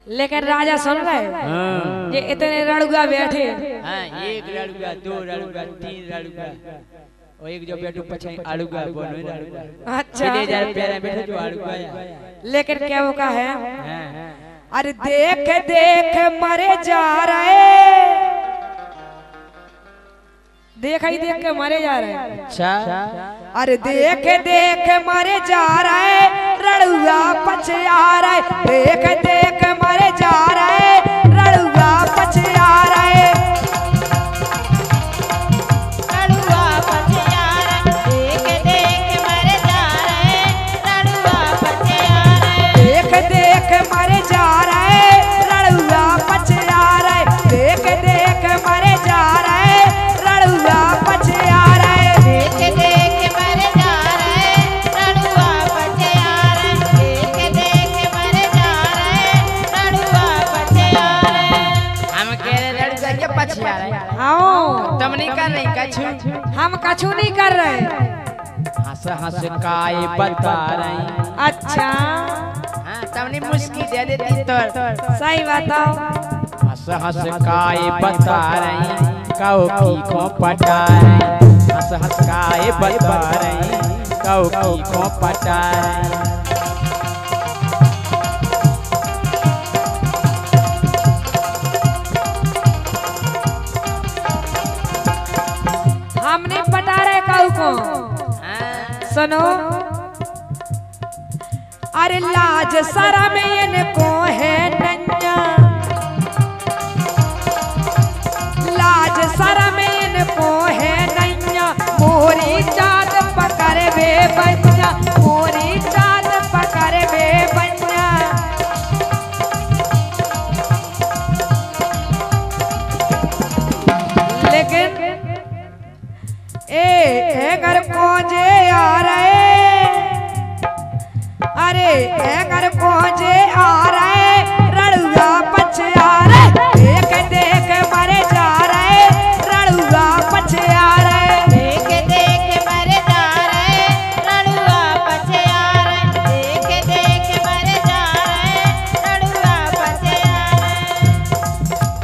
लेकिन राजा सुन रहे ये इतने रड़ुआ बैठे। हाँ, एक रड़ुआ, दो रड़ुआ, तीन रड़ुआ और एक जो बैठू पछे आड़ुआ बोलो रड़ुआ। अच्छा प्यारा बैठे जो आड़ुआ है। लेकिन क्या वो का है? अरे देख देख मरे जा रहे, देख ही देख के मरे जा रहे। अच्छा अरे देख देख मरे जा रहे, रड़ुआ पछे आ रहे। देख देख मरे जा रहे, रड़ुआ पछे आ रहे। रड़ुआ पछे आ रहे, देख देख मरे जा रहे, रड़ुआ पछे आ रहे। देख देख मरे जा रहे, रड़ुआ पछे आ रहे। देख देख मरे जा रहे, रड़ुआ पछे आ रहे। देख देख मरे जा रहे, रड़ुआ पछे आ रहे। देख देख मरे जा रहे, रड़ुआ पछे आ रहे। हम कह रहे रड़ुआ के पछे आ रहे। हाँ तुम नहीं कर रही कछु, हम कछु नहीं कर रहे। हंस हंस काय बता रही। अच्छा हाँ, तुमने मुस्की दे देती तो सही बताओ। हंस हंस काय बता रही, कहो की को पटा रही। हंस हंस काय बता रही, कहो की को पटा रही। हमने पटा रहे काऊ को। सुनो अरे लाज शरम इनको है नन्या, लाज शरम इनको है नन्या। मोरी चाँद पकड़ वे बन्या, मोरी चाँद पकड़ वे बन्या। लेकिन ए घर पहुंचे आ रहे, अरे घर पहुंचे आ रहे, रड़ुआ पछे आ रहे। देख देख मरे जा रहे, रड़ुआ पछे आ रहे। देख देख मरे जा रहे, रड़ुआ पछे आ रहे। देख देख मरे जा रहे, रड़ुआ पछे आ रहे।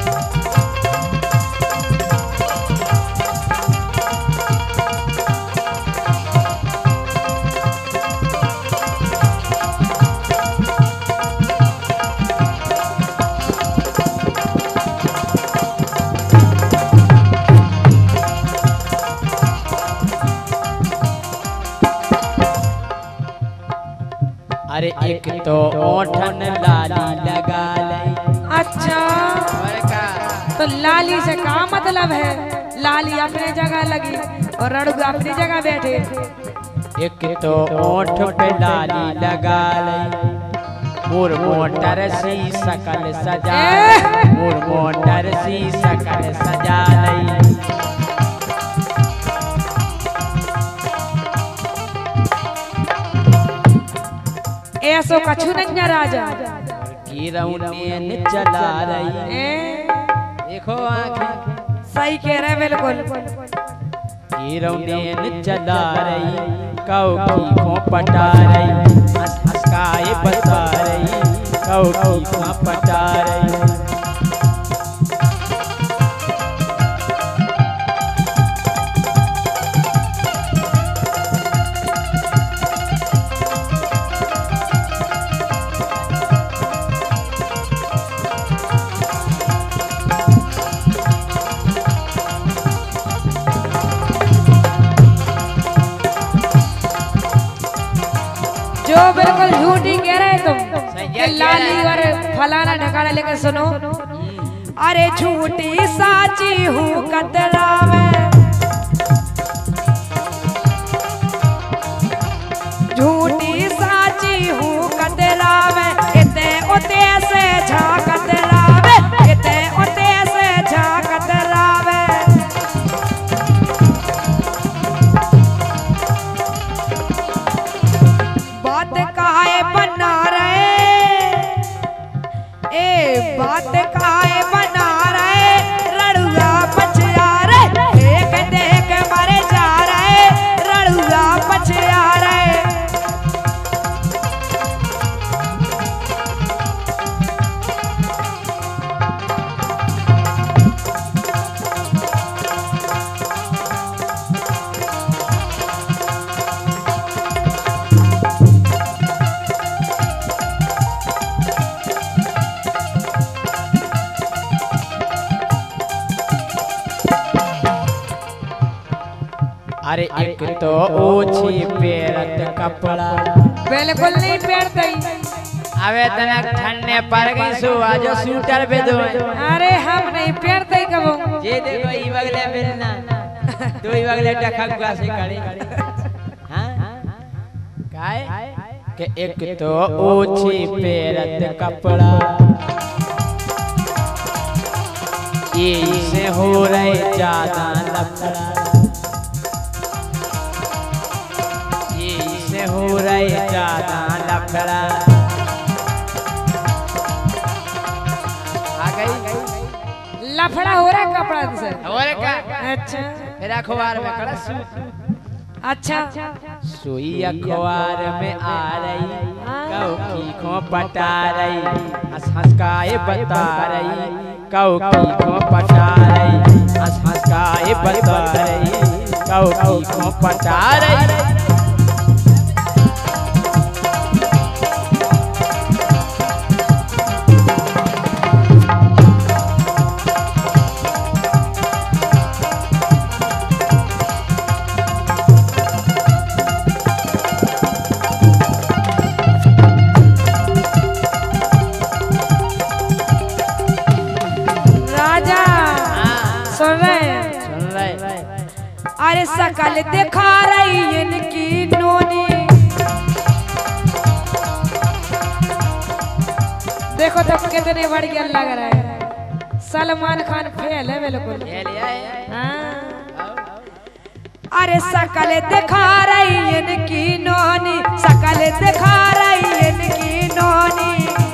अरे एक तो ओठन लाली लगा लाई। अच्छा और का तो लाली से क्या मतलब है? लाली अपने जगह लगी और रड़ुआ अपनी जगह बैठे। एक तो ओठ पे लाली लगा लाई, मोर मोटर सी सकल सजा लाई। मोर मोटर सी सकल सजा लाई। ऐसो कछु नहीं राजा। गिरौने चला रही। देखो आँखें सही कह रहे बिल्कुल। गिरौने चला रही, कौ की को पटा रही। हंस हंस काय बता रही, कौ की को पटा रही। जो बिल्कुल झूठी कह रहे तुम सही कि लाली और फलाना ढकाना। लेकिन सुनो अरे झूठी साची हूँ कतरा में, झूठी साची हूँ कतरा में। इते उते से झाकत रावे, इते उते से झाकत रावे। बात काहे बना रहे, ए बात काहे बना रहे, रड़ुआ पछे आ रहे। देख देख मरे जा रहे, रड़ुआ पछे आ रहे। अरे एक तो ओछी पेरत कपड़ा बिल्कुल नहीं पहनते। अबे तना ठंडे पड़ गई सो आज स्वेटर पे दो। अरे हम नहीं पहनते कबो। ये देखो ई बगले मिलना तो ई बगले टखा से करे। हां काय के एक तो ओछी पेरत कपड़ा ये से हो रहे ज्यादा लफड़ा ये से हो रहे ज्यादा लफड़ा। आ गई लफड़ा हो रहा है कपड़ा से। और का अच्छा फिर अखबार में कड़ा सू अच्छा सुई अखबार में आ रही कौ की खो पटा रही हंस हंस का ये बता रही कौ की खो पटा रही हंस हंस का ये बता रही कौ की खो पटा रही। अरे सकल दिखा रही इनकी नोनी। देखो तो कितने बढ़िया लग रहा है। सलमान खान फेल है बिल्कुल। अरे सकल दिखा रही इनकी नोनी सकल दिखा रही इनकी नोनी।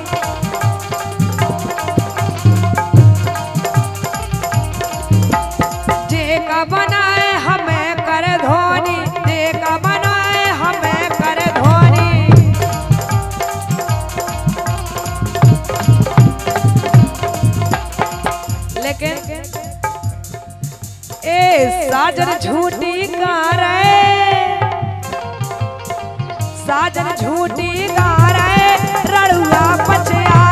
जेका बनाए हमें कर धोनी जेका बनाए हमें कर धोनी। लेकिन ए साजन झूठी गा रहे साजन झूठी गा रहे रड़ुआ पछया